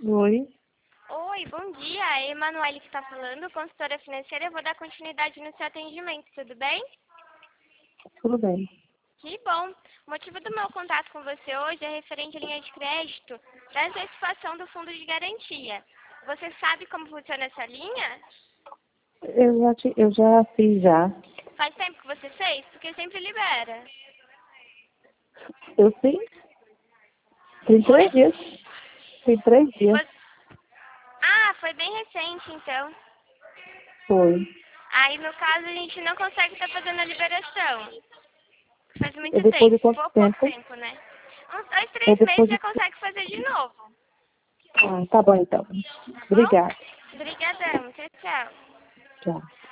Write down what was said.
Oi, Oi, bom dia. É a Emanuele que está falando, consultora financeira. Eu vou dar continuidade no seu atendimento, tudo bem? tudo bem. Que bom. O motivo do meu contato com você hoje é referente à linha de crédito da antecipação do fundo de garantia. Você sabe como funciona essa linha? Eu já fiz já. Faz tempo que você fez? Porque sempre libera. Eu fiz. Tem 3 dias. Tem 3 dias. Você- Ah, foi bem recente, então. Foi. Aí, no caso, a gente não consegue estar fazendo a liberação. Faz É muito depois de tempo, quanto pouco tempo? tempo, né? Uns 2, É 3 meses depois já de... consegue fazer de novo, Ah, tá bom então. tá bom? Obrigada. Obrigadão, tchau, tchau. Tchau.